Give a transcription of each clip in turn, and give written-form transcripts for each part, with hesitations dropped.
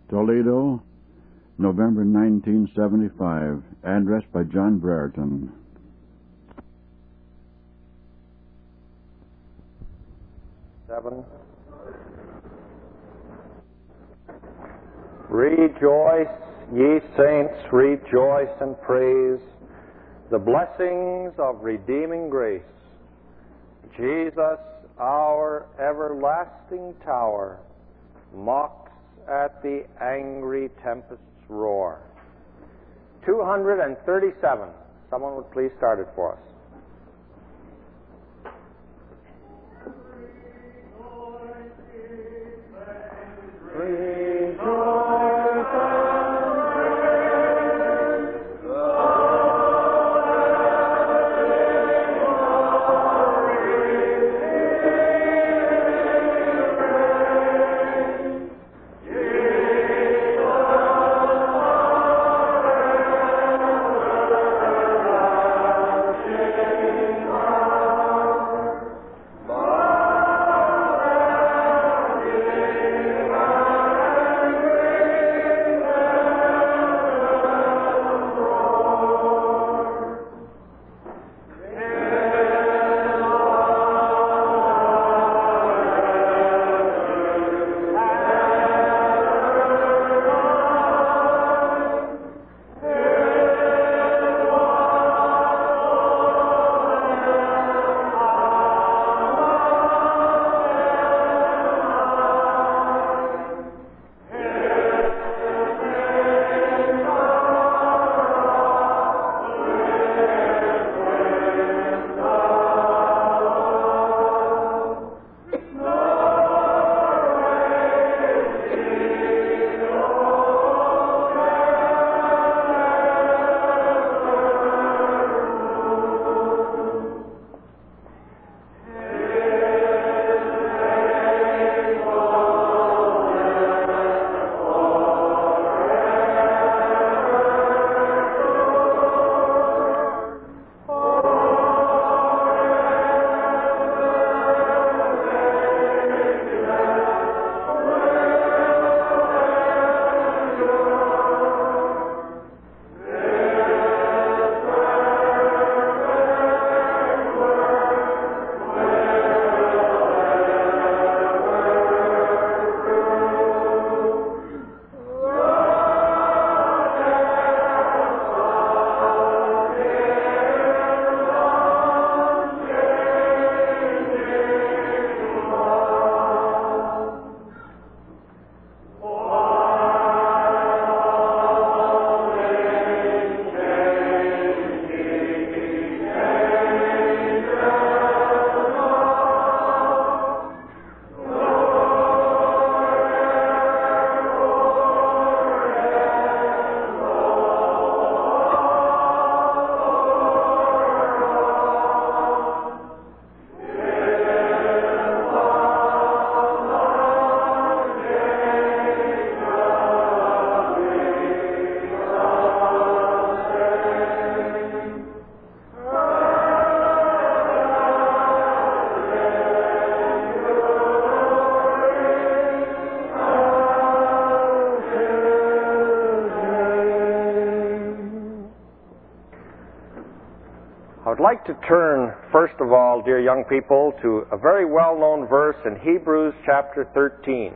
Toledo, November 1975. Address by John Brereton. Rejoice, ye saints, rejoice and praise the blessings of redeeming grace. Jesus, our everlasting tower, mocks at the angry tempest's roar. 237. Someone would please start it for us. I'd like to turn, first of all, dear young people, to a very well-known verse in Hebrews chapter 13.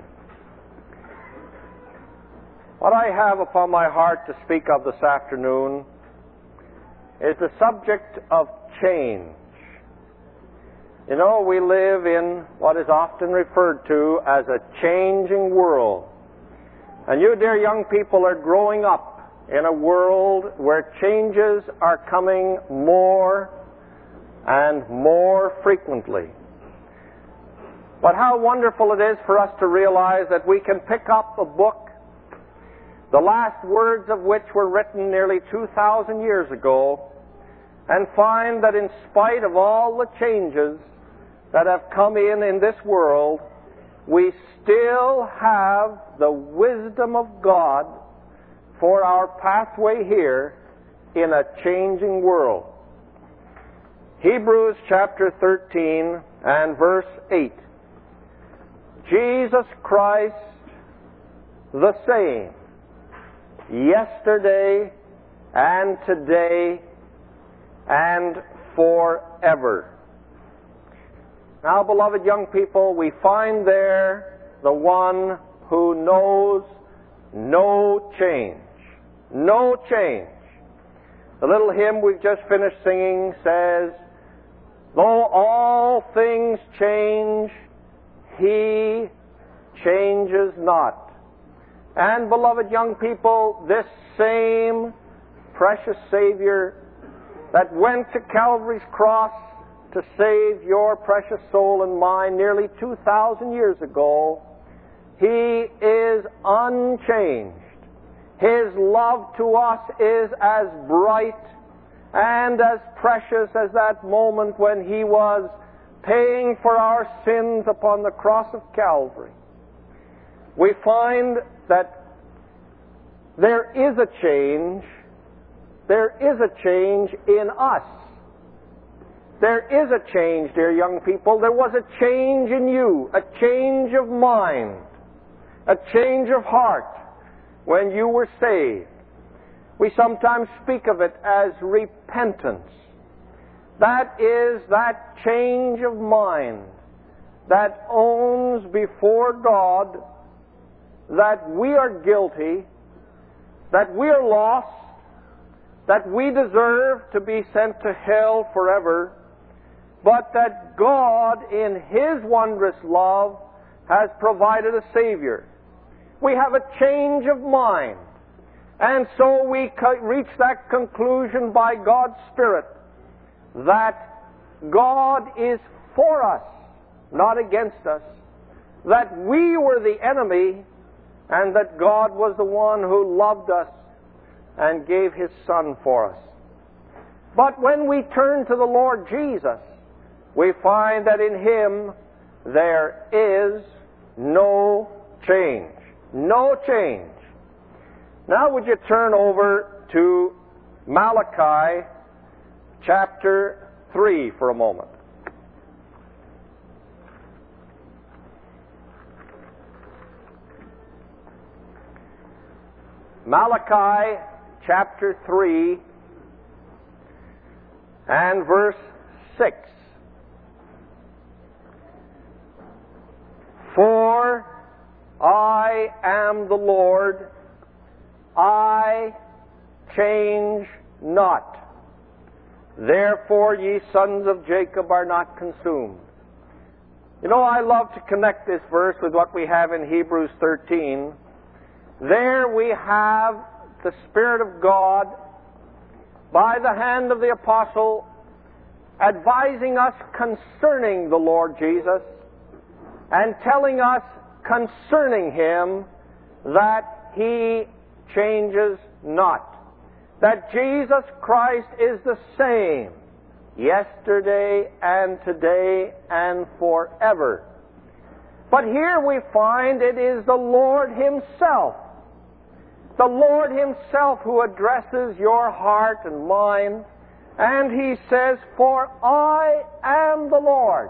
What I have upon my heart to speak of this afternoon is the subject of change. You know, we live in what is often referred to as a changing world. And you, dear young people, are growing up in a world where changes are coming more and more frequently. But how wonderful it is for us to realize that we can pick up a book, the last words of which were written nearly 2,000 years ago, and find that in spite of all the changes that have come in this world, we still have the wisdom of God for our pathway here in a changing world. Hebrews chapter 13 and verse 8. Jesus Christ the same, yesterday and today and forever. Now, beloved young people, we find there the one who knows no change. No change. The little hymn we've just finished singing says, though all things change, He changes not. And, beloved young people, this same precious Savior that went to Calvary's cross to save your precious soul and mine nearly 2,000 years ago, He is unchanged. His love to us is as bright and as precious as that moment when He was paying for our sins upon the cross of Calvary. We find that there is a change. There is a change in us. There is a change, dear young people. There was a change in you, a change of mind, a change of heart when you were saved. We sometimes speak of it as repentance. That is that change of mind that owns before God that we are guilty, that we are lost, that we deserve to be sent to hell forever, but that God, in His wondrous love, has provided a Savior. We have a change of mind. And so we reach that conclusion by God's Spirit that God is for us, not against us, that we were the enemy, and that God was the one who loved us and gave His Son for us. But when we turn to the Lord Jesus, we find that in Him there is no change. No change. Now would you turn over to Malachi chapter 3 for a moment. Malachi chapter 3 and verse 6. For I am the Lord, I change not. Therefore ye sons of Jacob are not consumed. You know, I love to connect this verse with what we have in Hebrews 13. There we have the Spirit of God, by the hand of the apostle, advising us concerning the Lord Jesus, and telling us concerning Him that He changes not. That Jesus Christ is the same yesterday and today and forever. But here we find it is the Lord Himself. The Lord Himself who addresses your heart and mine, and He says, for I am the Lord,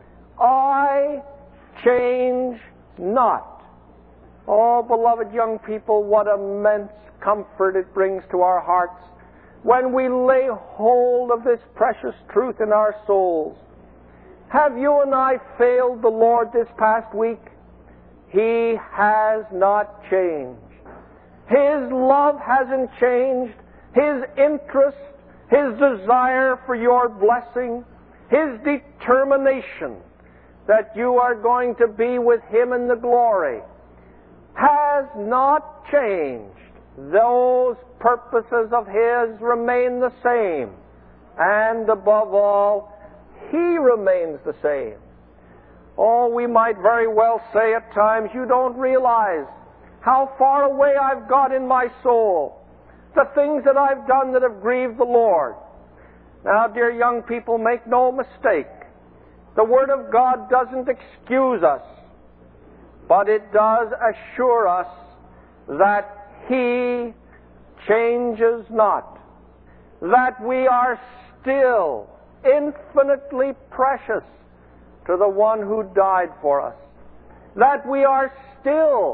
I change not. Oh, beloved young people, what immense comfort it brings to our hearts when we lay hold of this precious truth in our souls. Have you and I failed the Lord this past week? He has not changed. His love hasn't changed. His interest, His desire for your blessing, His determination that you are going to be with Him in the glory has not changed. Those purposes of His remain the same. And above all, He remains the same. Oh, we might very well say at times, you don't realize how far away I've got in my soul, the things that I've done that have grieved the Lord. Now, dear young people, make no mistake. The Word of God doesn't excuse us, but it does assure us that He changes not, that we are still infinitely precious to the one who died for us, that we are still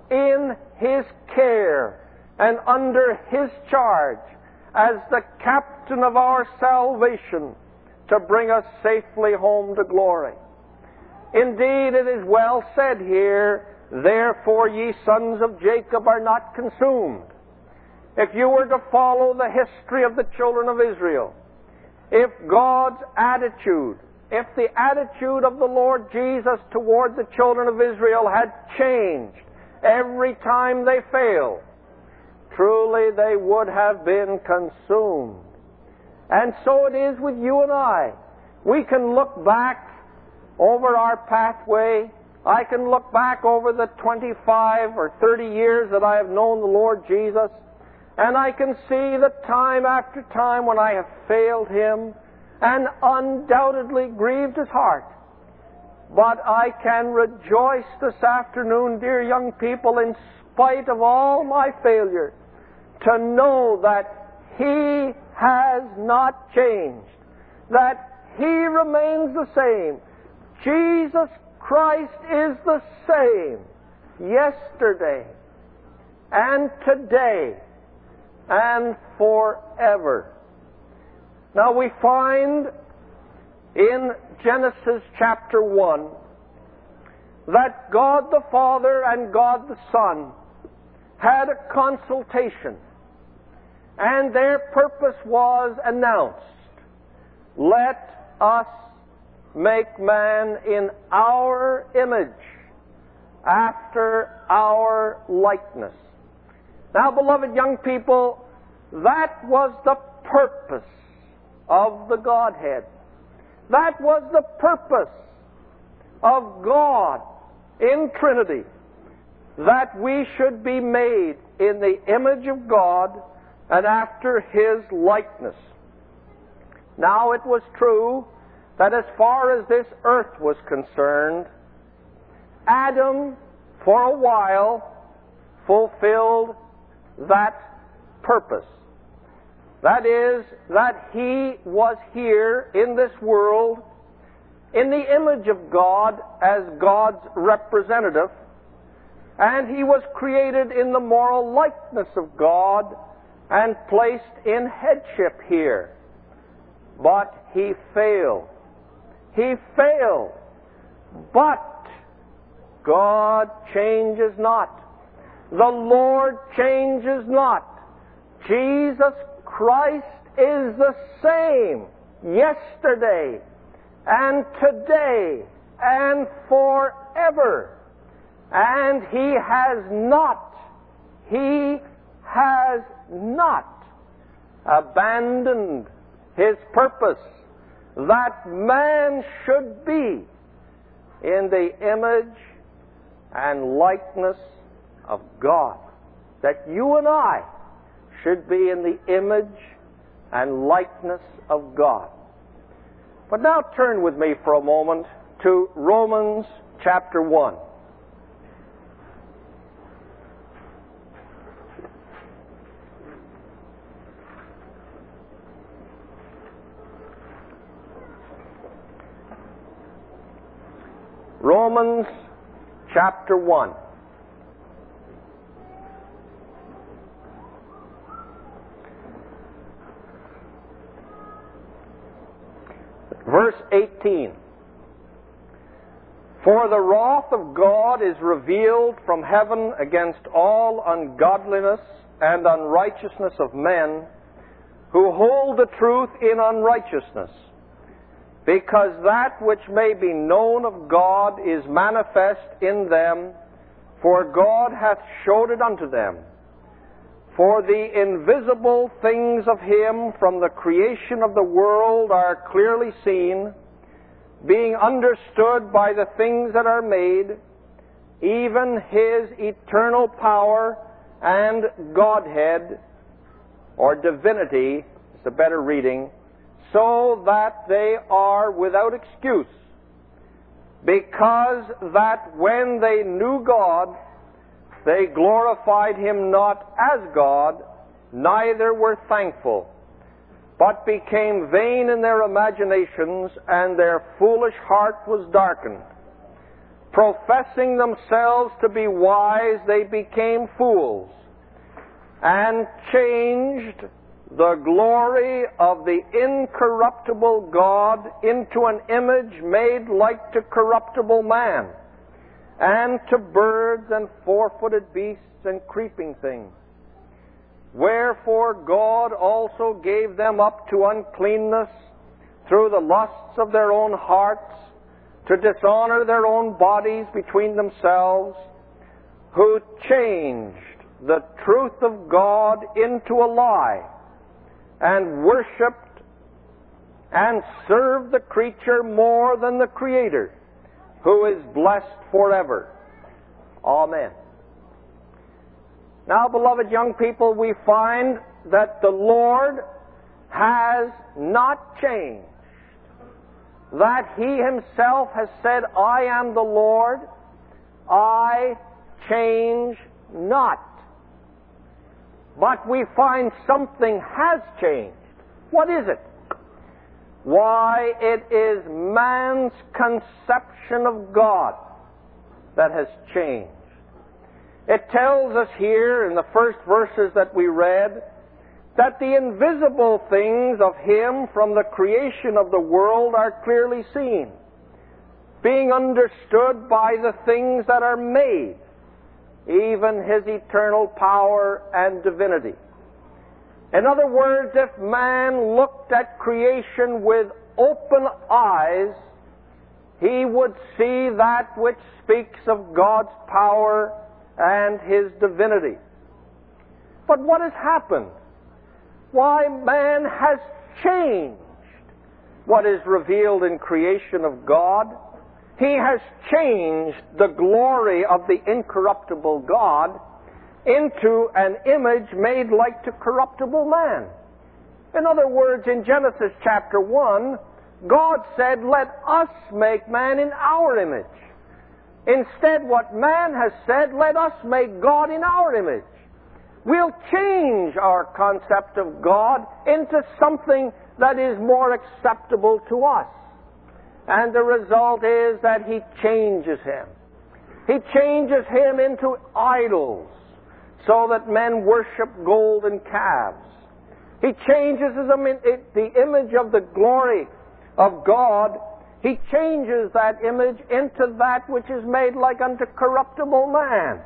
in His care and under His charge as the captain of our salvation to bring us safely home to glory. Indeed, it is well said here, therefore ye sons of Jacob are not consumed. If you were to follow the history of the children of Israel, if God's attitude, if the attitude of the Lord Jesus toward the children of Israel had changed every time they failed, truly they would have been consumed. And so it is with you and I. We can look back over our pathway. I can look back over the 25 or 30 years that I have known the Lord Jesus, and I can see that time after time when I have failed Him and undoubtedly grieved His heart. But I can rejoice this afternoon, dear young people, in spite of all my failures, to know that He has not changed, that He remains the same. Jesus Christ is the same yesterday and today and forever. Now we find in Genesis chapter 1 that God the Father and God the Son had a consultation, and their purpose was announced. Let us make man in our image, after our likeness. Now, beloved young people, that was the purpose of the Godhead. That was the purpose of God in Trinity, that we should be made in the image of God and after His likeness. Now, it was true that as far as this earth was concerned, Adam, for a while, fulfilled that purpose. That is, that he was here in this world in the image of God as God's representative, and he was created in the moral likeness of God and placed in headship here. But he failed. He failed. But God changes not. The Lord changes not. Jesus Christ is the same yesterday and today and forever. And He has not abandoned His purpose that man should be in the image and likeness of God. That you and I should be in the image and likeness of God. But now turn with me for a moment to Romans chapter 1. Romans chapter 1. Verse 18. For the wrath of God is revealed from heaven against all ungodliness and unrighteousness of men who hold the truth in unrighteousness, because that which may be known of God is manifest in them, for God hath showed it unto them. For the invisible things of Him from the creation of the world are clearly seen, being understood by the things that are made, even His eternal power and Godhead, or divinity, is a better reading, so that they are without excuse, because that when they knew God, they glorified Him not as God, neither were thankful, but became vain in their imaginations, and their foolish heart was darkened. professing themselves to be wise, they became fools, and changed the glory of the incorruptible God into an image made like to corruptible man, and to birds and four-footed beasts and creeping things. Wherefore God also gave them up to uncleanness through the lusts of their own hearts, to dishonor their own bodies between themselves, who changed the truth of God into a lie, and worshipped and served the creature more than the Creator, who is blessed forever. Amen. Now, beloved young people, we find that the Lord has not changed. That He Himself has said, I am the Lord, I change not. But we find something has changed. What is it? Why, it is man's conception of God that has changed. It tells us here in the first verses that we read that the invisible things of Him from the creation of the world are clearly seen, being understood by the things that are made, even His eternal power and divinity. In other words, if man looked at creation with open eyes, he would see that which speaks of God's power and His divinity. But what has happened? Why, man has changed what is revealed in creation of God. He has changed the glory of the incorruptible God into an image made like to corruptible man. In other words, in Genesis chapter 1, God said, let us make man in our image. Instead, what man has said, let us make God in our image. We'll change our concept of God into something that is more acceptable to us. And the result is that He changes him. He changes him into idols, so that men worship golden calves. He changes the image of the glory of God. He changes that image into that which is made like unto corruptible man.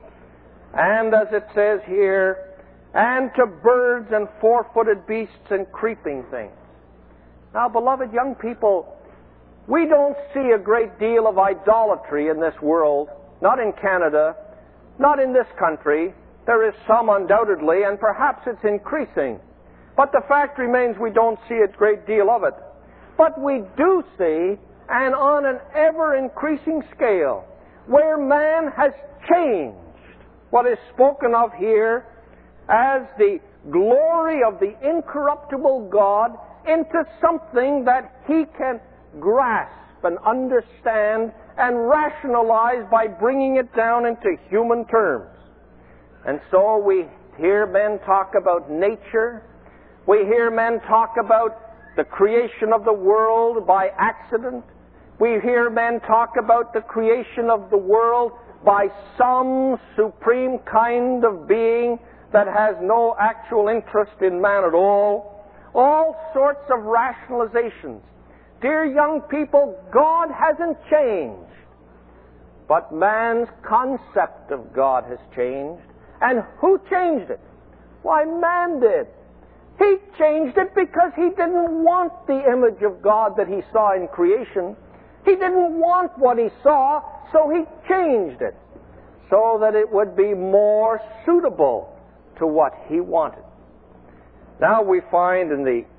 And as it says here, and to birds and four-footed beasts and creeping things. Now, beloved young people, we don't see a great deal of idolatry in this world, not in Canada, not in this country. There is some undoubtedly, and perhaps it's increasing. But the fact remains we don't see a great deal of it. But we do see, and on an ever-increasing scale, where man has changed what is spoken of here as the glory of the incorruptible God into something that he can grasp and understand and rationalize by bringing it down into human terms. And so we hear men talk about nature. We hear men talk about the creation of the world by accident. We hear men talk about the creation of the world by some supreme kind of being that has no actual interest in man at all. All sorts of rationalizations. Dear young people, God hasn't changed, but man's concept of God has changed. And who changed it? Why, man did. He changed it because he didn't want the image of God that he saw in creation. He didn't want what he saw, so he changed it so that it would be more suitable to what he wanted. Now we find in the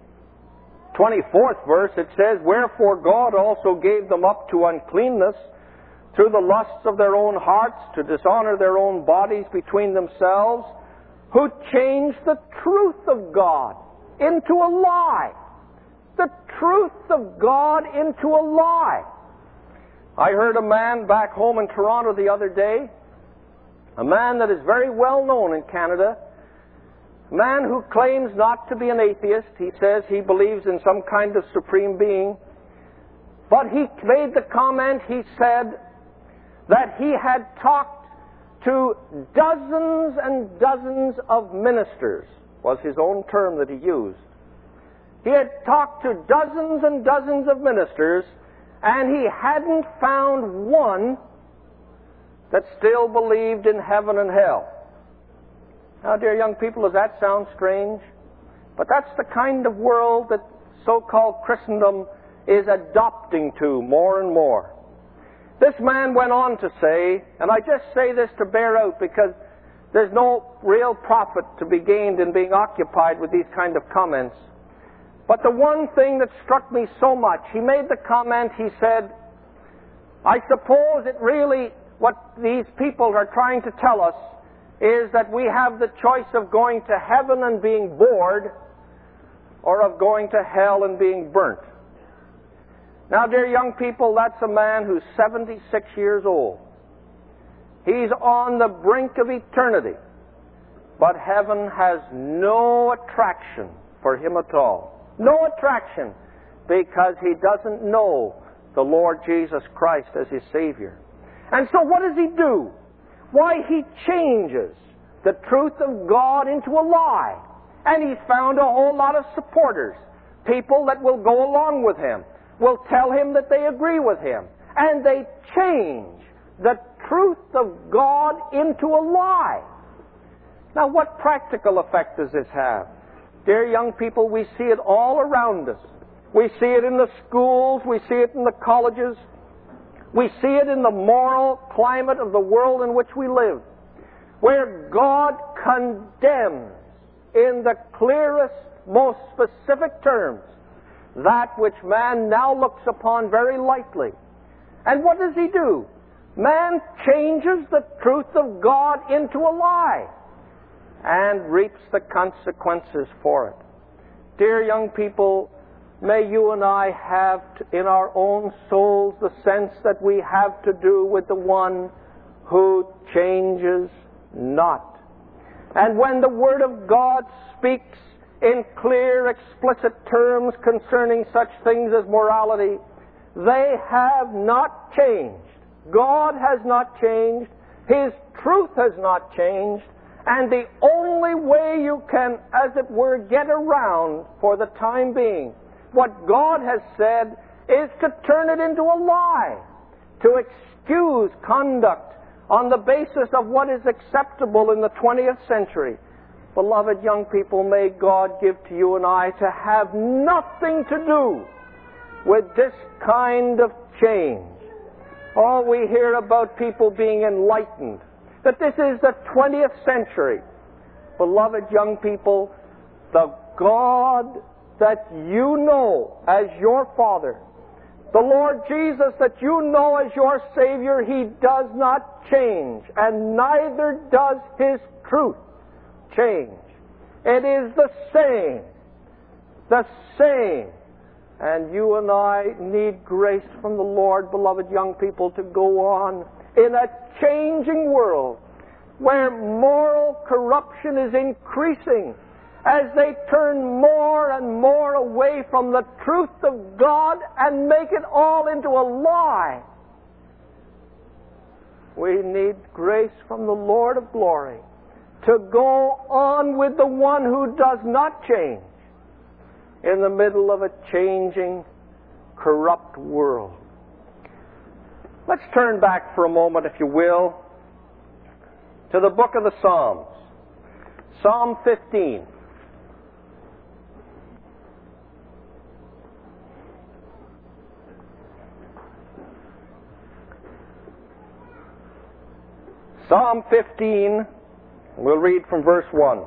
24th verse it says, wherefore God also gave them up to uncleanness through the lusts of their own hearts, to dishonor their own bodies between themselves, who changed the truth of God into a lie. The truth of God into a lie. I heard a man back home in Toronto the other day, a man that is very well known in Canada, a man who claims not to be an atheist. He says he believes in some kind of supreme being. But he made the comment, he said, that he had talked to dozens and dozens of ministers, was his own term that he used. He had talked to dozens and dozens of ministers, and he hadn't found one that still believed in heaven and hell. Now, dear young people, does that sound strange? But that's the kind of world that so-called Christendom is adopting to more and more. This man went on to say, and I just say this to bear out because there's no real profit to be gained in being occupied with these kind of comments. But the one thing that struck me so much, he made the comment, he said, I suppose it really, what these people are trying to tell us is that we have the choice of going to heaven and being bored or of going to hell and being burnt. Now, dear young people, that's a man who's 76 years old. He's on the brink of eternity, but heaven has no attraction for him at all. No attraction, because he doesn't know the Lord Jesus Christ as his Savior. And so what does he do? Why, he changes the truth of God into a lie. And he's found a whole lot of supporters, people that will go along with him, will tell him that they agree with him. And they change the truth of God into a lie. Now, what practical effect does this have? Dear young people, we see it all around us. We see it in the schools, we see it in the colleges, we see it in the moral climate of the world in which we live, where God condemns in the clearest, most specific terms that which man now looks upon very lightly. And what does he do? Man changes the truth of God into a lie and reaps the consequences for it. Dear young people, may you and I have in our own souls the sense that we have to do with the one who changes not. And when the Word of God speaks in clear, explicit terms concerning such things as morality, they have not changed. God has not changed. His truth has not changed. And the only way you can, as it were, get around for the time being what God has said is to turn it into a lie, to excuse conduct on the basis of what is acceptable in the 20th century. Beloved young people, may God give to you and I to have nothing to do with this kind of change. Oh, we hear about people being enlightened, that this is the 20th century. Beloved young people, the God that you know as your Father, the Lord Jesus that you know as your Savior, He does not change, and neither does His truth change. It is the same. The same. And you and I need grace from the Lord, beloved young people, to go on in a changing world where moral corruption is increasing as they turn more and more away from the truth of God and make it all into a lie. We need grace from the Lord of glory to go on with the one who does not change in the middle of a changing, corrupt world. Let's turn back for a moment, if you will, to the book of the Psalms. Psalm 15. Psalm 15, we'll read from verse 1.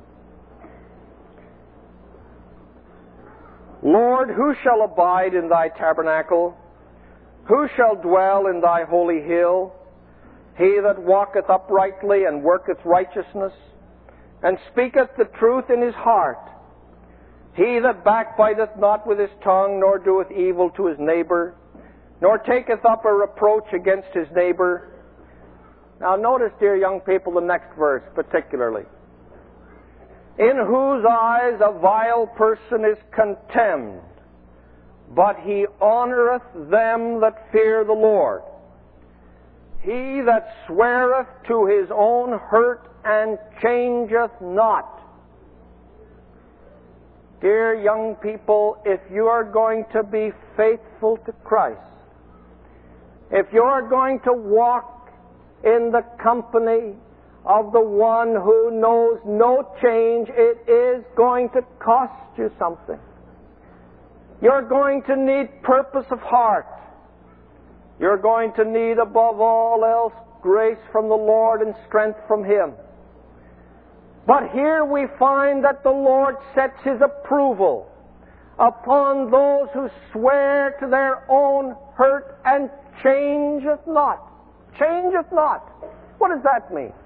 Lord, who shall abide in thy tabernacle? Who shall dwell in thy holy hill? He that walketh uprightly and worketh righteousness, and speaketh the truth in his heart. He that backbiteth not with his tongue, nor doeth evil to his neighbor, nor taketh up a reproach against his neighbor. Now notice, dear young people, the next verse particularly. In whose eyes a vile person is contemned, but he honoreth them that fear the Lord. He that sweareth to his own hurt and changeth not. Dear young people, if you are going to be faithful to Christ, if you are going to walk in the company of the one who knows no change, it is going to cost you something. You're going to need purpose of heart. You're going to need, above all else, grace from the Lord and strength from Him. But here we find that the Lord sets His approval upon those who swear to their own hurt and changeth not. Changeth not. What does that mean?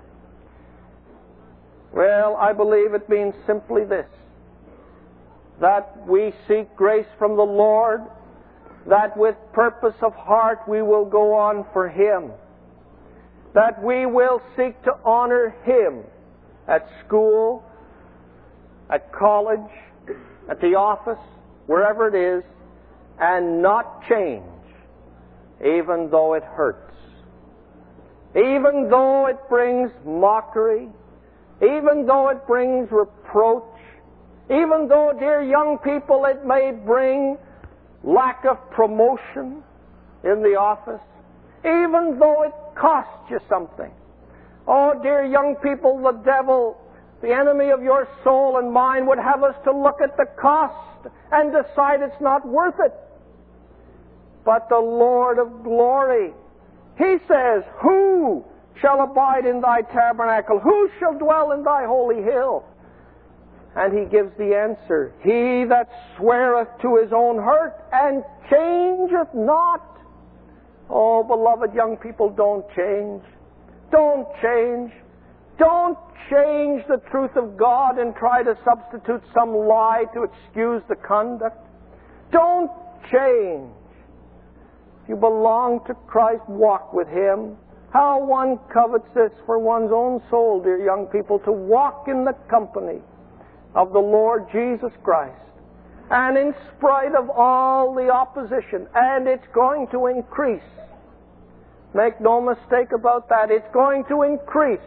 Well, I believe it means simply this: that we seek grace from the Lord, that with purpose of heart we will go on for Him, that we will seek to honor Him at school, at college, at the office, wherever it is, and not change, even though it hurts, even though it brings mockery, even though it brings reproach, even though, dear young people, it may bring lack of promotion in the office, even though it costs you something. Oh, dear young people, the devil, the enemy of your soul and mine, would have us to look at the cost and decide it's not worth it. But the Lord of glory, He says, who shall abide in thy tabernacle? Who shall dwell in thy holy hill? And He gives the answer: he that sweareth to his own hurt and changeth not. Oh, beloved young people, don't change. Don't change. Don't change the truth of God and try to substitute some lie to excuse the conduct. Don't change. If you belong to Christ, walk with Him. How one covets this for one's own soul, dear young people, to walk in the company of the Lord Jesus Christ. And in spite of all the opposition, and it's going to increase. Make no mistake about that, it's going to increase.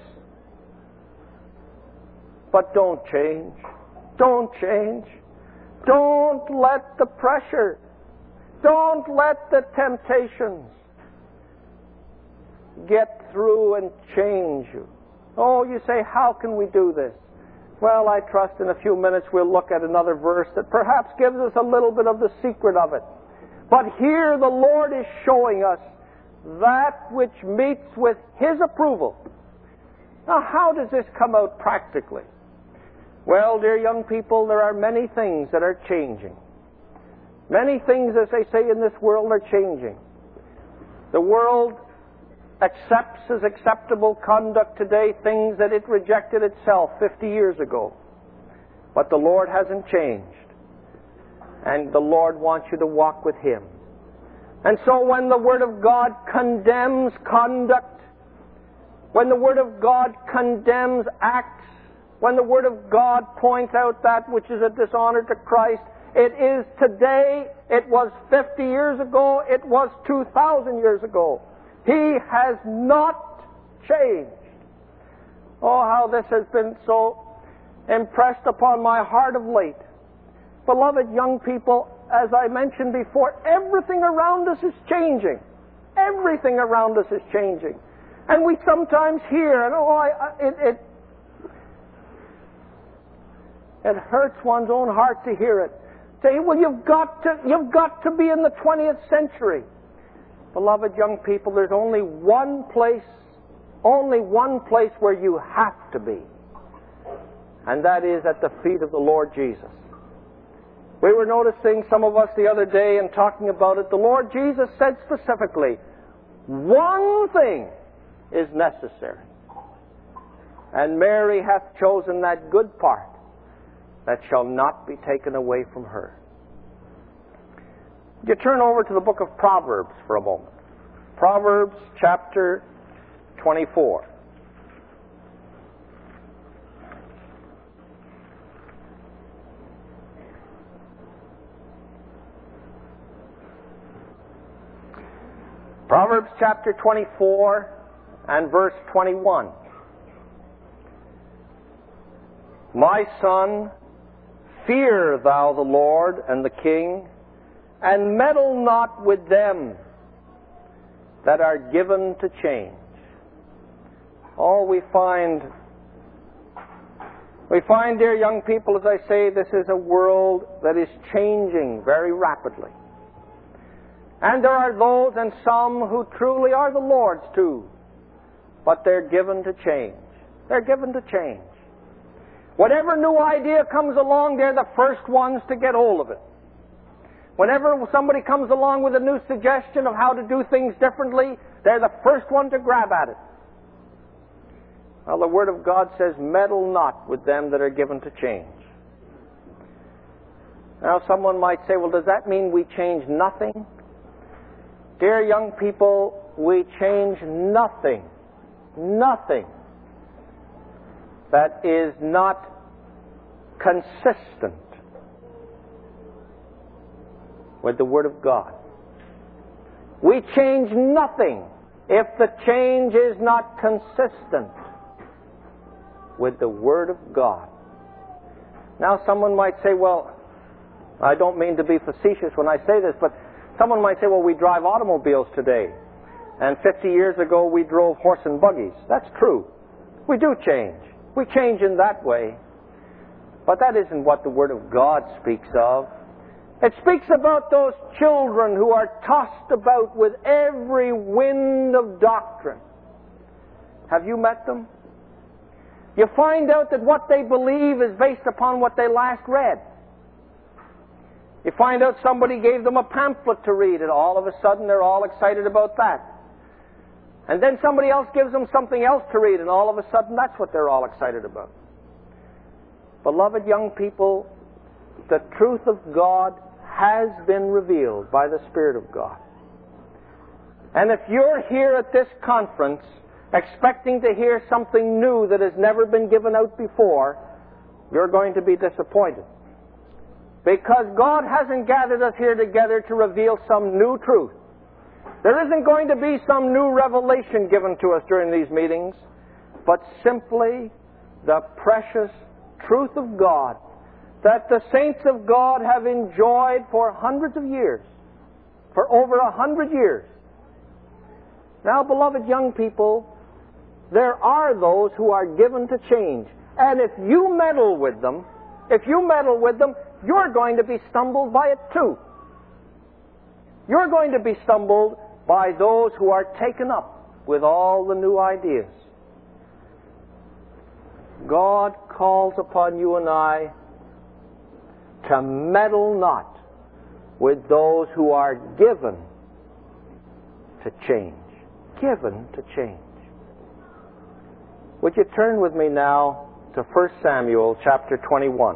But don't change. Don't change. Don't let the pressure, don't let the temptations get through and change you. Oh, you say, how can we do this? Well, I trust in a few minutes we'll look at another verse that perhaps gives us a little bit of the secret of it. But here the Lord is showing us that which meets with His approval. Now, how does this come out practically? Well, dear young people, there are many things that are changing. Many things, as they say in this world, are changing. The world accepts as acceptable conduct today things that it rejected itself 50 years ago. But the Lord hasn't changed. And the Lord wants you to walk with Him. And so when the Word of God condemns conduct, when the Word of God condemns acts, when the Word of God points out that which is a dishonor to Christ, it is today, it was 50 years ago, it was 2,000 years ago. He has not changed. Oh, how this has been so impressed upon my heart of late. Beloved young people, as I mentioned before, everything around us is changing. Everything around us is changing. And we sometimes hear, and it hurts one's own heart to hear it. Say, well, you've got to be in the 20th century. Beloved young people, there's only one place where you have to be. And that is at the feet of the Lord Jesus. We were noticing, some of us the other day, and talking about it, the Lord Jesus said specifically, one thing is necessary. And Mary hath chosen that good part that shall not be taken away from her. You turn over to the book of Proverbs for a moment. Proverbs chapter 24. Proverbs chapter 24 and verse 21. My son, fear thou the Lord and the King, and meddle not with them that are given to change. Oh, we find, dear young people, as I say, this is a world that is changing very rapidly. And there are those, and some, who truly are the Lord's too, but they're given to change. They're given to change. Whatever new idea comes along, they're the first ones to get hold of it. Whenever somebody comes along with a new suggestion of how to do things differently, they're the first one to grab at it. Well, the Word of God says, meddle not with them that are given to change. Now, someone might say, well, does that mean we change nothing? Dear young people, we change nothing. Nothing that is not consistent with the Word of God. We change nothing if the change is not consistent with the Word of God. Now, someone might say, well, I don't mean to be facetious when I say this, but someone might say, well, we drive automobiles today, and 50 years ago we drove horse and buggies. That's true. We do change. We change in that way. But that isn't what the Word of God speaks of. It speaks about those children who are tossed about with every wind of doctrine. Have you met them? You find out that what they believe is based upon what they last read. You find out somebody gave them a pamphlet to read, and all of a sudden they're all excited about that. And then somebody else gives them something else to read, and all of a sudden that's what they're all excited about. Beloved young people, the truth of God has been revealed by the Spirit of God. And if you're here at this conference expecting to hear something new that has never been given out before, you're going to be disappointed. Because God hasn't gathered us here together to reveal some new truth. There isn't going to be some new revelation given to us during these meetings, but simply the precious truth of God that the saints of God have enjoyed for hundreds of years, for over 100 years. Now, beloved young people, there are those who are given to change. And if you meddle with them, you're going to be stumbled by it too. You're going to be stumbled by those who are taken up with all the new ideas. God calls upon you and I to meddle not with those who are given to change. Given to change. Would you turn with me now to 1 Samuel chapter 21.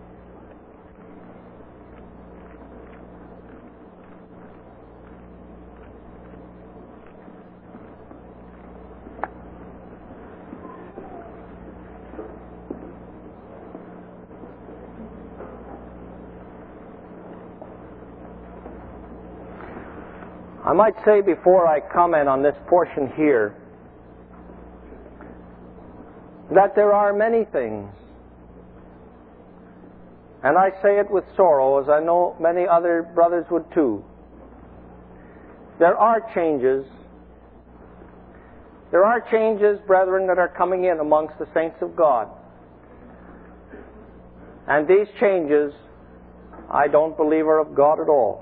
I might say before I comment on this portion here that there are many things, and I say it with sorrow, as I know many other brothers would too. There are changes, brethren, that are coming in amongst the saints of God. And these changes, I don't believe are of God at all.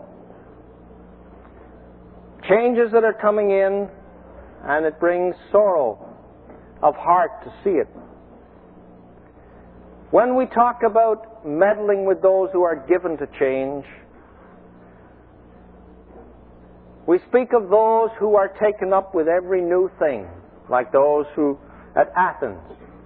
Changes that are coming in, and it brings sorrow of heart to see it. When we talk about meddling with those who are given to change, we speak of those who are taken up with every new thing, like those who at Athens.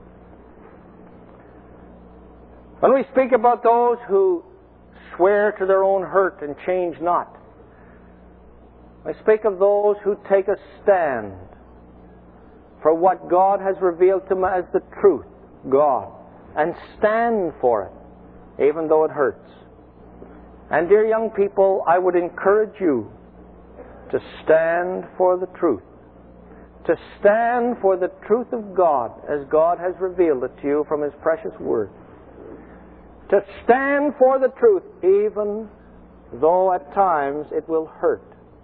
When we speak about those who swear to their own hurt and change not, I speak of those who take a stand for what God has revealed to them as the truth, God, and stand for it, even though it hurts. And dear young people, I would encourage you to stand for the truth, to stand for the truth of God as God has revealed it to you from His precious Word. To stand for the truth even though at times it will hurt.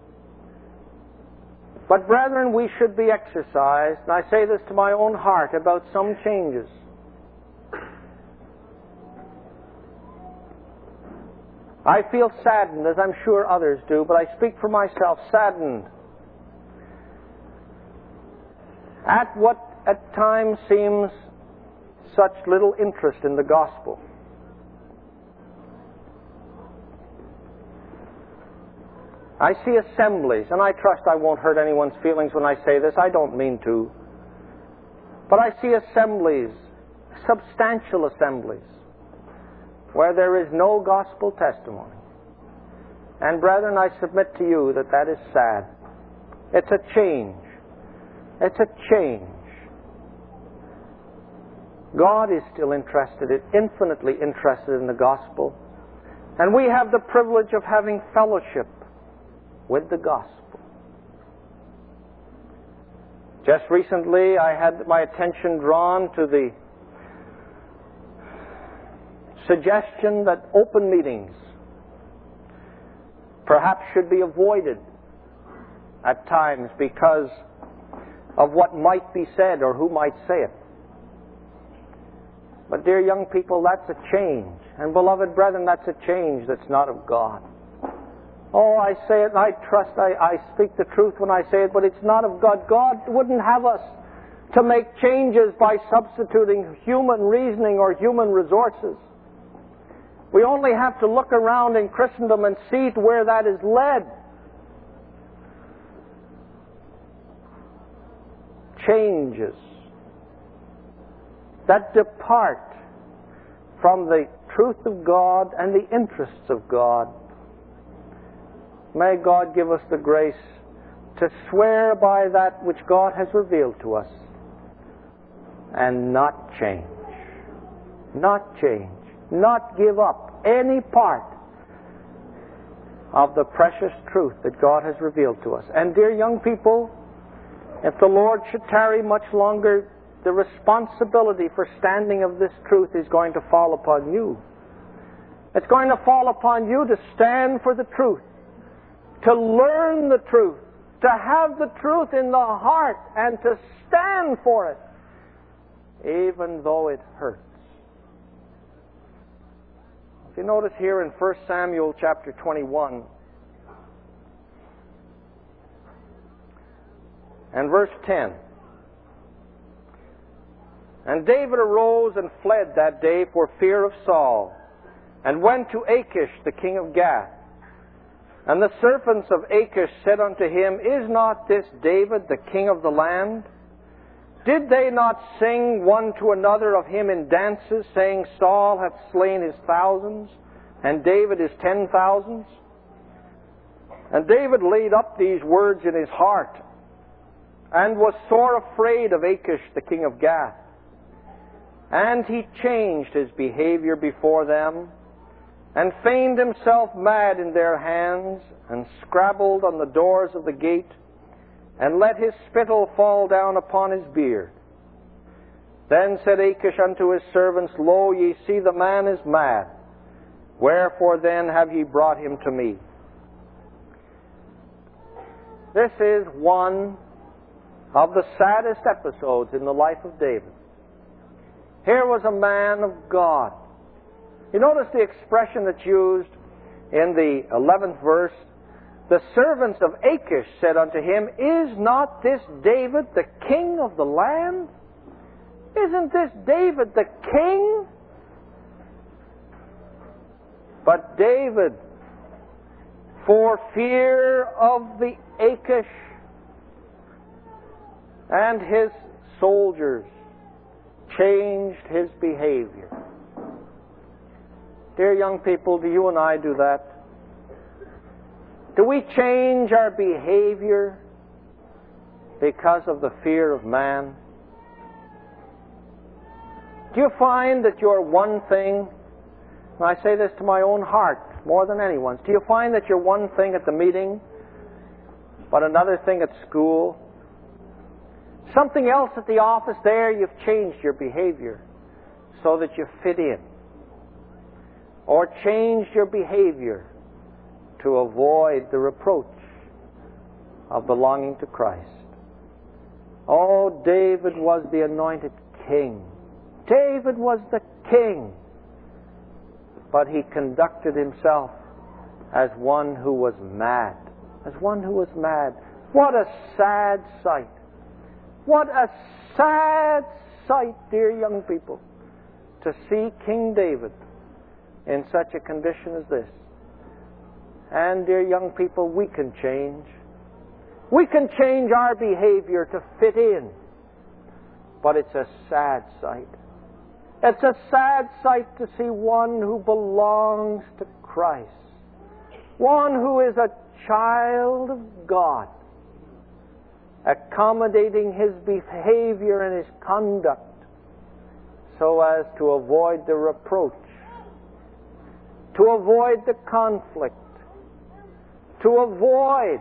But brethren, we should be exercised, and I say this to my own heart, about some changes. I feel saddened, as I'm sure others do, but I speak for myself, saddened at what at times seems such little interest in the gospel. I see assemblies, and I trust I won't hurt anyone's feelings when I say this. I don't mean to. But I see assemblies, substantial assemblies, where there is no gospel testimony. And brethren, I submit to you that that is sad. It's a change. It's a change. God is still interested, infinitely interested in the gospel. And we have the privilege of having fellowship with the gospel. Just recently, I had my attention drawn to the suggestion that open meetings perhaps should be avoided at times because of what might be said or who might say it. But dear young people, that's a change. And beloved brethren, that's a change that's not of God. Oh, I say it and I trust I speak the truth when I say it, but it's not of God. God wouldn't have us to make changes by substituting human reasoning or human resources. We only have to look around in Christendom and see to where that is led. Changes that depart from the truth of God and the interests of God. May God give us the grace to swear by that which God has revealed to us and not change. Not change. Not give up any part of the precious truth that God has revealed to us. And dear young people, if the Lord should tarry much longer, the responsibility for standing of this truth is going to fall upon you. It's going to fall upon you to stand for the truth, to learn the truth, to have the truth in the heart, and to stand for it, even though it hurts. If you notice here in 1 Samuel chapter 21, and verse 10, "And David arose and fled that day for fear of Saul, and went to Achish the king of Gath. And the servants of Achish said unto him, Is not this David the king of the land? Did they not sing one to another of him in dances, saying, Saul hath slain his thousands, and David his 10,000s? And David laid up these words in his heart, and was sore afraid of Achish the king of Gath. And he changed his behavior before them, and feigned himself mad in their hands, and scrabbled on the doors of the gate, and let his spittle fall down upon his beard. Then said Achish unto his servants, Lo, ye see the man is mad. Wherefore then have ye brought him to me? This is one of the saddest episodes in the life of David. Here was a man of God. You notice the expression that's used in the 11th verse. The servants of Achish said unto him, Is not this David the king of the land? Isn't this David the king? But David, for fear of the Achish and his soldiers, changed his behavior. Dear young people, do you and I do that? Do we change our behavior because of the fear of man? Do you find that you're one thing, and I say this to my own heart more than anyone's, do you find that you're one thing at the meeting, but another thing at school? Something else at the office there, you've changed your behavior so that you fit in. Or changed your behavior to avoid the reproach of belonging to Christ. Oh, David was the anointed king. David was the king. But he conducted himself as one who was mad. As one who was mad. What a sad sight. What a sad sight, dear young people, to see King David in such a condition as this. And, dear young people, we can change. We can change our behavior to fit in. But it's a sad sight. It's a sad sight to see one who belongs to Christ, one who is a child of God, accommodating his behavior and his conduct so as to avoid the reproach, to avoid the conflict, to avoid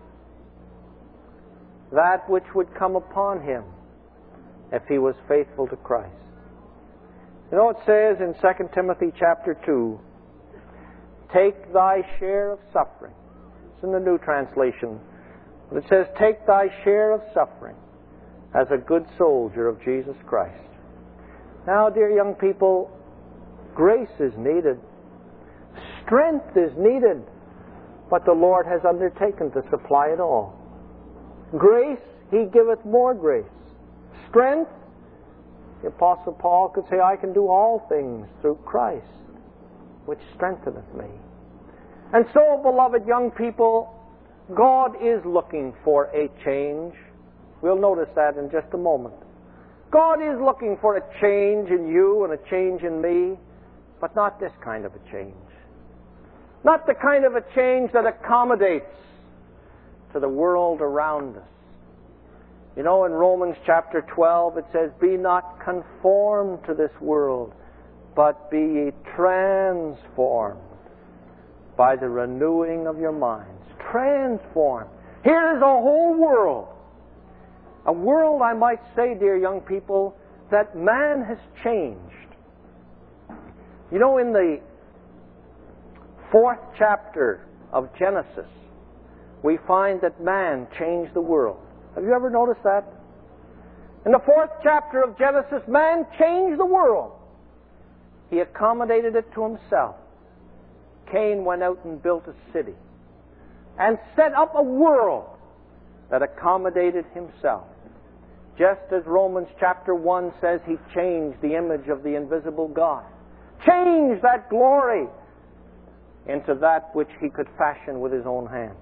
that which would come upon him if he was faithful to Christ. You know, it says in 2 Timothy chapter 2, take thy share of suffering. It's in the New Translation. But it says, take thy share of suffering as a good soldier of Jesus Christ. Now, dear young people, grace is needed. Strength is needed. But the Lord has undertaken to supply it all. Grace, He giveth more grace. Strength, the Apostle Paul could say, I can do all things through Christ, which strengtheneth me. And so, beloved young people, God is looking for a change. We'll notice that in just a moment. God is looking for a change in you and a change in me, but not this kind of a change. Not the kind of a change that accommodates to the world around us. You know, in Romans chapter 12 it says, be not conformed to this world, but be ye transformed by the renewing of your minds. Transformed. Here is a whole world. A world, I might say, dear young people, that man has changed. You know, in the 4th chapter of Genesis, we find that man changed the world. Have you ever noticed that? In the 4th chapter of Genesis, man changed the world. He accommodated it to himself. Cain went out and built a city and set up a world that accommodated himself. Just as Romans chapter 1 says, he changed the image of the invisible God. Changed that glory into that which he could fashion with his own hands.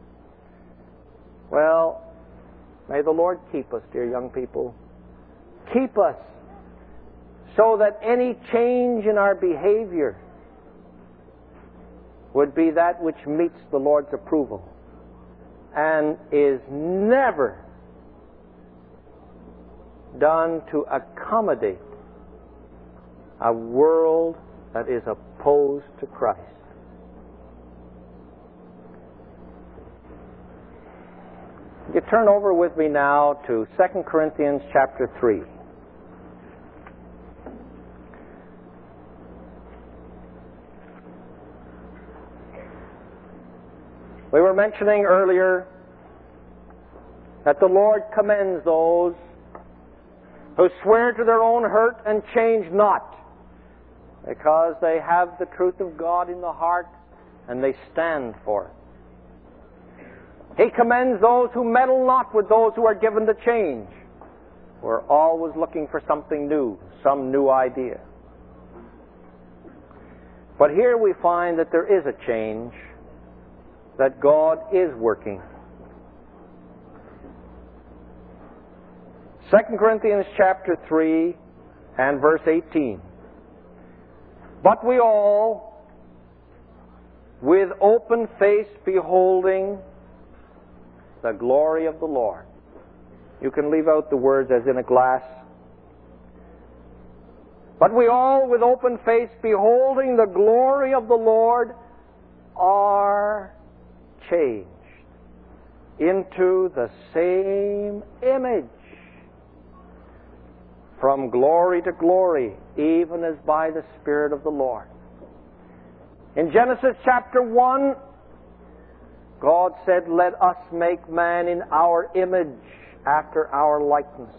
Well, may the Lord keep us, dear young people. Keep us so that any change in our behavior would be that which meets the Lord's approval and is never done to accommodate a world that is opposed to Christ. You turn over with me now to 2 Corinthians chapter 3. We were mentioning earlier that the Lord commends those who swear to their own hurt and change not, because they have the truth of God in the heart and they stand for it. He commends those who meddle not with those who are given to change, who are always looking for something new, some new idea. But here we find that there is a change, that God is working. 2 Corinthians chapter 3 and verse 18. But we all, with open face beholding the glory of the Lord. You can leave out the words as in a glass. But we all, with open face beholding the glory of the Lord, are changed into the same image from glory to glory, even as by the Spirit of the Lord. In Genesis chapter 1, God said, "Let us make man in our image, after our likeness."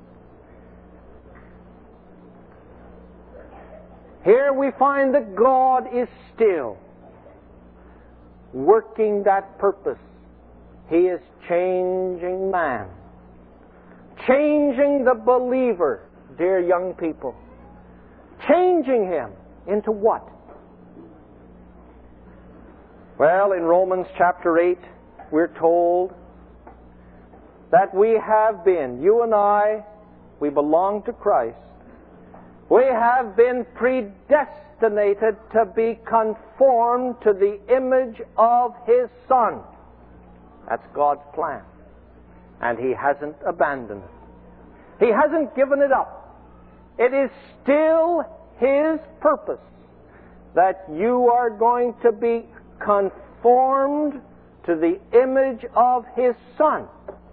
Here we find that God is still working that purpose. He is changing man. Changing the believer, dear young people. Changing him into what? Well, in Romans chapter 8, we're told that we have been, you and I, we belong to Christ. We have been predestinated to be conformed to the image of His Son. That's God's plan. And He hasn't abandoned it. He hasn't given it up. It is still His purpose that you are going to be conformed to the image of His Son.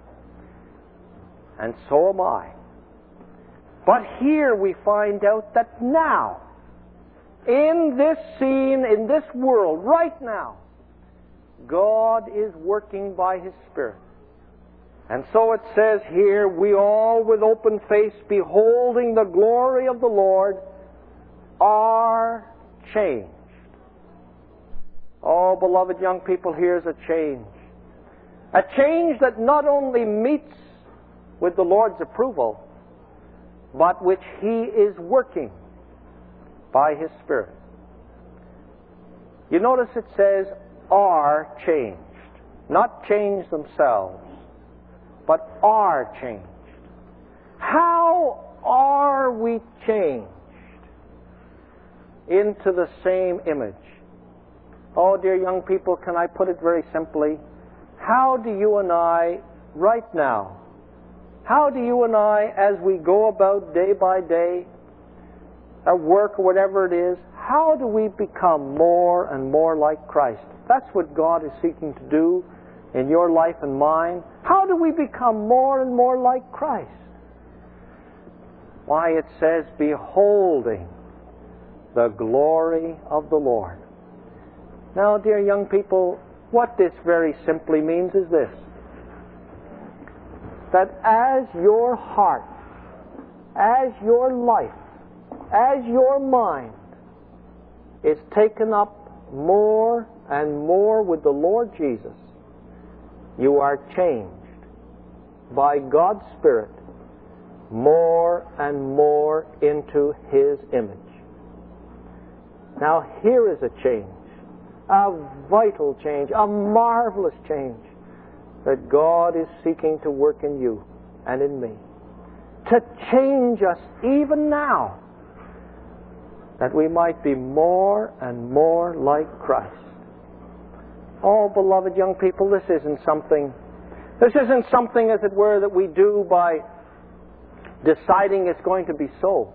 And so am I. But here we find out that now, in this scene, in this world, right now, God is working by His Spirit. And so it says here, we all with open face, beholding the glory of the Lord, are changed. Oh, beloved young people, here's a change. A change that not only meets with the Lord's approval, but which He is working by His Spirit. You notice it says, are changed. Not changed themselves, but are changed. How are we changed into the same image? Oh, dear young people, can I put it very simply? How do you and I, right now, how do you and I, as we go about day by day, our work or whatever it is, how do we become more and more like Christ? That's what God is seeking to do in your life and mine. How do we become more and more like Christ? Why, it says, beholding the glory of the Lord. Now, dear young people, what this very simply means is this: that as your heart, as your life, as your mind is taken up more and more with the Lord Jesus, you are changed by God's Spirit more and more into His image. Now here is a change, a vital change, a marvelous change that God is seeking to work in you and in me, to change us even now, that we might be more and more like Christ. Oh, beloved young people, this isn't something, as it were, that we do by deciding it's going to be so,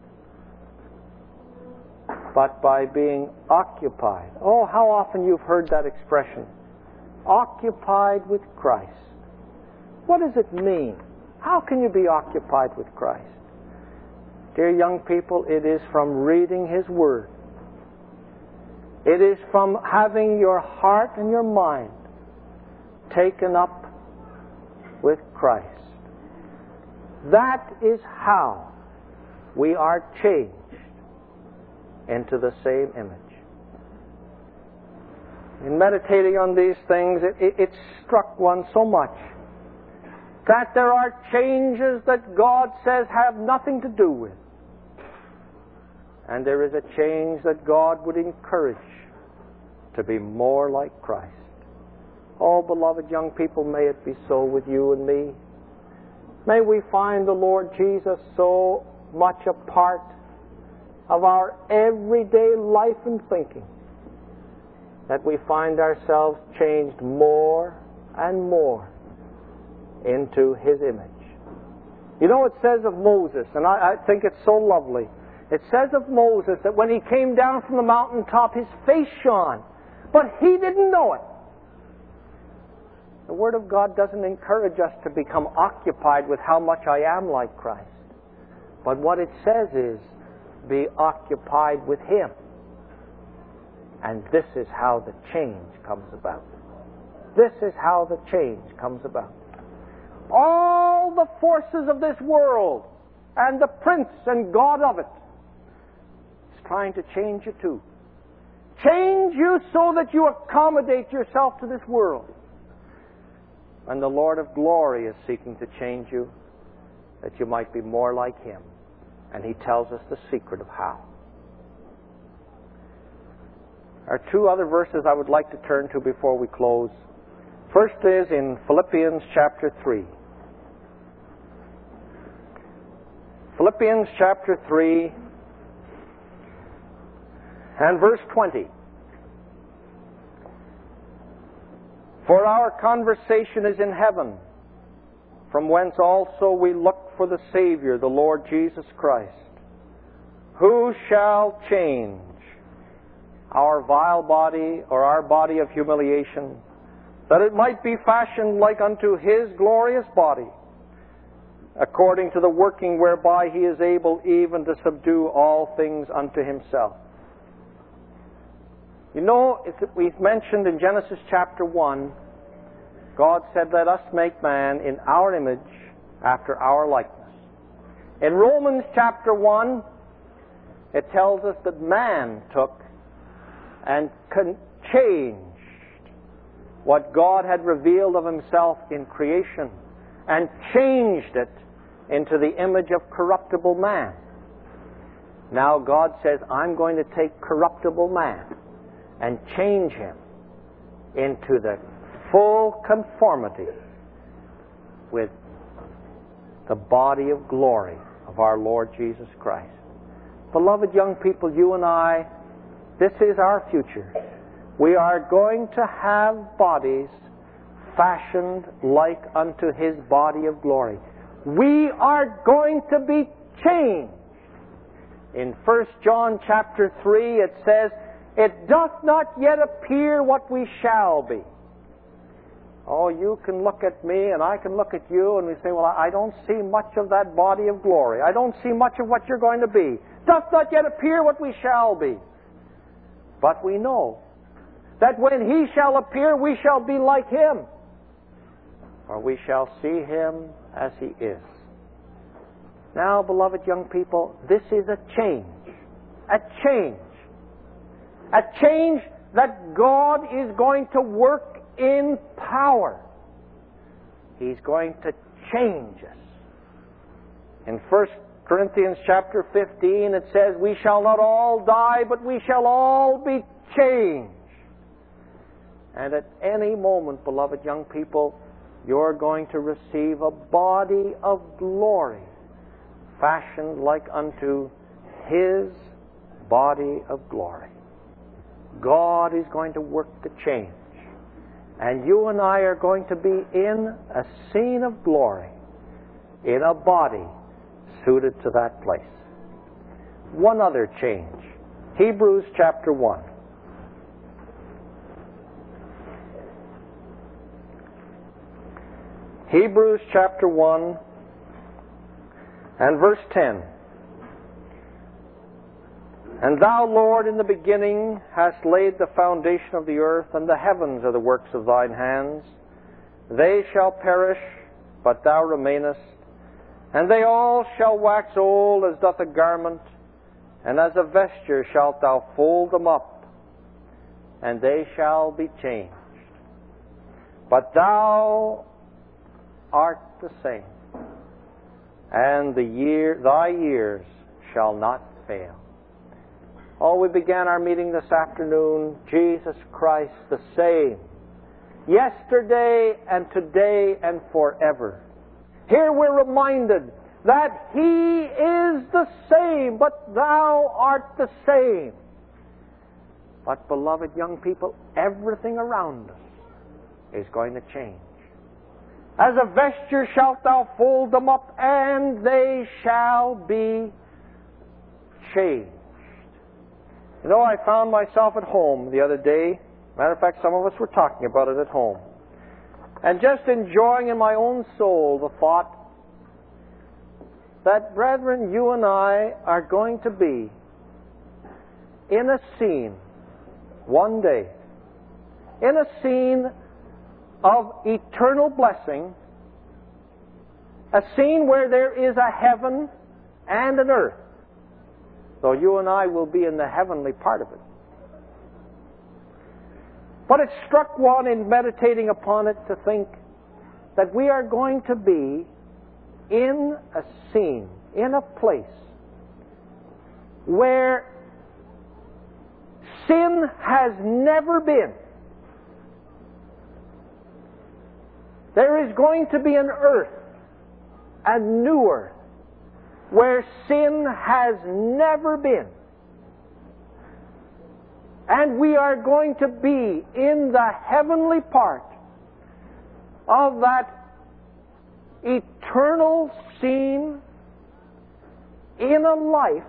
but by being occupied. Oh, how often you've heard that expression, occupied with Christ. What does it mean? How can you be occupied with Christ? Dear young people, it is from reading His Word. It is from having your heart and your mind taken up with Christ. That is how we are changed into the same image. In meditating on these things, it struck one so much that there are changes that God says have nothing to do with. And there is a change that God would encourage to be more like Christ. Oh, beloved young people, may it be so with you and me. May we find the Lord Jesus so much a part of our everyday life and thinking that we find ourselves changed more and more into His image. You know, it says of Moses, and I think it's so lovely, it says of Moses that when he came down from the mountaintop, his face shone, but he didn't know it. The Word of God doesn't encourage us to become occupied with how much I am like Christ, But what it says is, be occupied with Him. And this is how the change comes about. This is how the change comes about. All the forces of this world and the prince and god of it is trying to change you too. Change you so that you accommodate yourself to this world. And the Lord of glory is seeking to change you that you might be more like Him. And He tells us the secret of how. There are two other verses I would like to turn to before we close. First is in Philippians chapter 3. Philippians chapter 3 and verse 20. For our conversation is in heaven, from whence also we look for the Savior, the Lord Jesus Christ, who shall change our vile body, or our body of humiliation, that it might be fashioned like unto His glorious body, according to the working whereby He is able even to subdue all things unto Himself. You know, we've mentioned in Genesis chapter 1, God said, let us make man in our image, after our likeness. In Romans chapter 1, it tells us that man took and changed what God had revealed of Himself in creation and changed it into the image of corruptible man. Now God says, I'm going to take corruptible man and change him into the full conformity with the body of glory of our Lord Jesus Christ. Beloved young people, you and I, this is our future. We are going to have bodies fashioned like unto His body of glory. We are going to be changed. In 1 John chapter 3 it says, it doth not yet appear what we shall be. Oh, you can look at me and I can look at you and we say, well, I don't see much of that body of glory. I don't see much of what you're going to be. Doth not yet appear what we shall be. But we know that when He shall appear, we shall be like Him, for we shall see Him as He is. Now, beloved young people, this is a change. A change. A change that God is going to work in power. He's going to change us. In 1 Corinthians chapter 15 it says, we shall not all die, but we shall all be changed. And at any moment, beloved young people, you're going to receive a body of glory, fashioned like unto His body of glory. God is going to work the change. And you and I are going to be in a scene of glory, in a body suited to that place. One other change. Hebrews chapter 1. Hebrews chapter 1 and verse 10. And thou, Lord, in the beginning hast laid the foundation of the earth, and the heavens are the works of thine hands. They shall perish, but thou remainest, and they all shall wax old as doth a garment, and as a vesture shalt thou fold them up, and they shall be changed. But thou art the same, and thy years shall not fail. Oh, we began our meeting this afternoon, Jesus Christ the same, yesterday and today and forever. Here we're reminded that He is the same, but thou art the same. But, beloved young people, everything around us is going to change. As a vesture shalt thou fold them up, and they shall be changed. You know, I found myself at home the other day. Matter of fact, some of us were talking about it at home. And just enjoying in my own soul the thought that, brethren, you and I are going to be in a scene one day, in a scene of eternal blessing, a scene where there is a heaven and an earth, though you and I will be in the heavenly part of it. But it struck one in meditating upon it to think that we are going to be in a scene, in a place where sin has never been. There is going to be an earth, a new earth, where sin has never been. And we are going to be in the heavenly part of that eternal scene in a life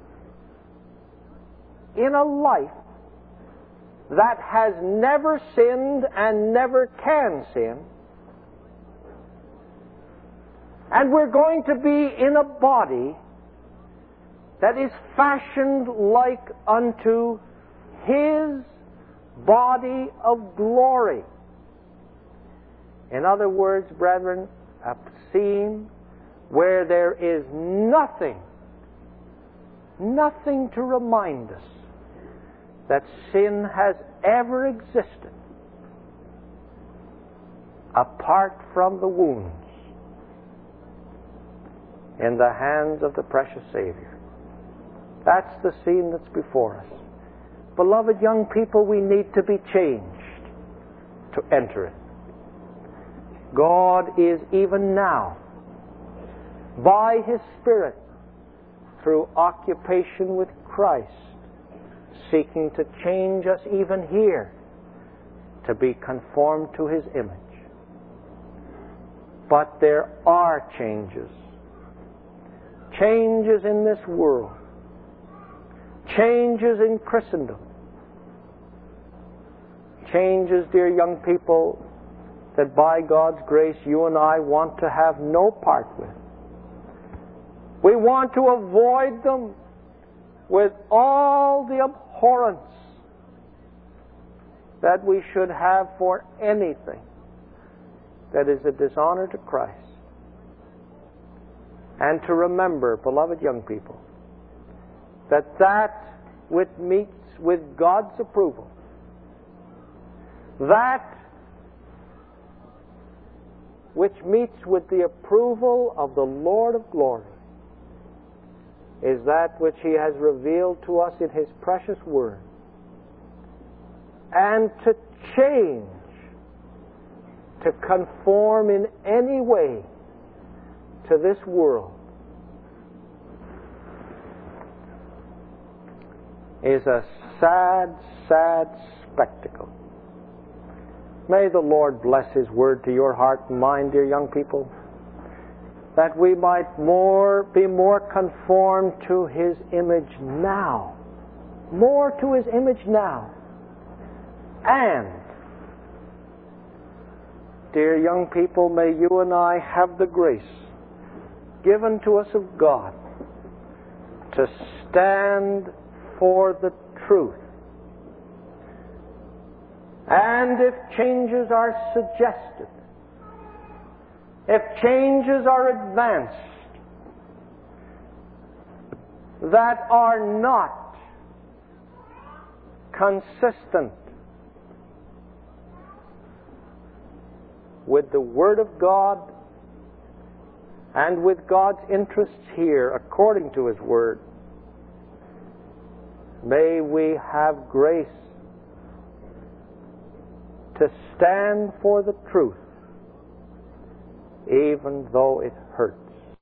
that has never sinned and never can sin. And we're going to be in a body that is fashioned like unto His body of glory. In other words, brethren, a scene where there is nothing to remind us that sin has ever existed apart from the wounds in the hands of the precious Savior. That's the scene that's before us. Beloved young people, we need to be changed to enter it. God is even now, by His Spirit, through occupation with Christ, seeking to change us even here to be conformed to His image. But there are changes. Changes in this world. Changes in Christendom. Changes, dear young people, that by God's grace you and I want to have no part with. We want to avoid them with all the abhorrence that we should have for anything that is a dishonor to Christ. And to remember, beloved young people, that which meets with God's approval, that which meets with the approval of the Lord of glory, is that which He has revealed to us in His precious Word. And to change, to conform in any way to this world, is a sad, sad spectacle. May the Lord bless His Word to your heart and mind, dear young people, that we might be more conformed to His image now. More to His image now. And, dear young people, may you and I have the grace given to us of God to stand for the truth. And if changes are suggested, if changes are advanced that are not consistent with the Word of God and with God's interests here according to His Word, may we have grace to stand for the truth, even though it hurts.